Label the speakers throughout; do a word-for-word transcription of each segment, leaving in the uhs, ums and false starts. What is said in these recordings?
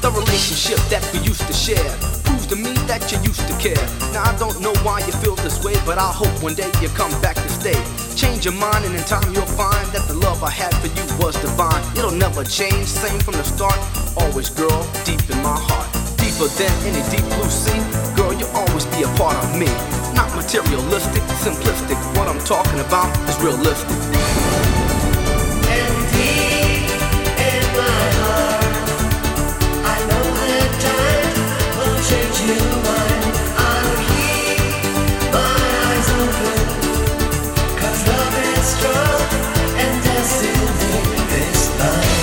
Speaker 1: The relationship that we used to share proves to me that you used to care. Now I don't know why you feel this way, but I hope one day you come back to stay. Change your mind and in time you'll find that the love I had for you was divine. It'll never change, same from the start. Always, girl, deep in my heart. Deeper than any deep blue sea. Girl, you'll always be a part of me. Not materialistic, simplistic. What I'm talking about is realistic.
Speaker 2: And deep in my heart, I know that time will change your mind. I'll keep my eyes open, 'cause love is strong and destiny is blind.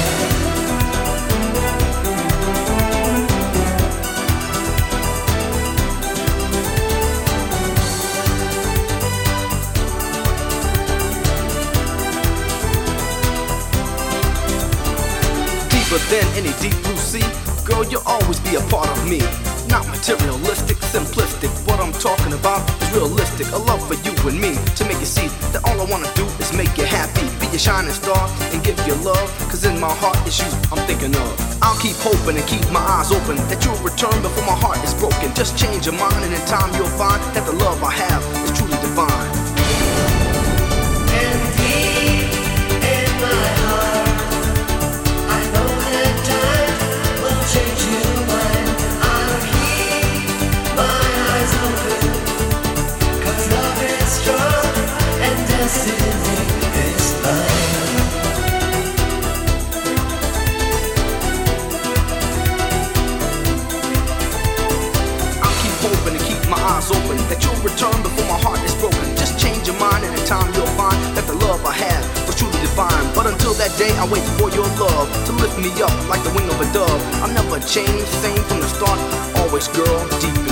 Speaker 1: Deeper than any deep blue sea. Girl, you'll always be a part of me. Not materialistic, simplistic. What I'm talking about is realistic. A love for you and me, to make you see that all I wanna do is make you happy. Be your shining star and give you love, 'cause in my heart it's you I'm thinking of. I'll keep hoping and keep my eyes open that you'll return before my heart is broken. Just change your mind and in time you'll find that the love I have is truly divine.
Speaker 2: And deep in my heart, I know that time will change your mind. I'll keep my eyes open, 'cause love is strong and destiny is blind.
Speaker 1: I'll keep hoping and keep my eyes open that you'll return before my heart is broken. Just change your mind and in time you'll find that the love I have was truly divine. But until that day I wait for your love to lift me up like the wing of a dove. I'll never change, same from the start. Always, girl, deep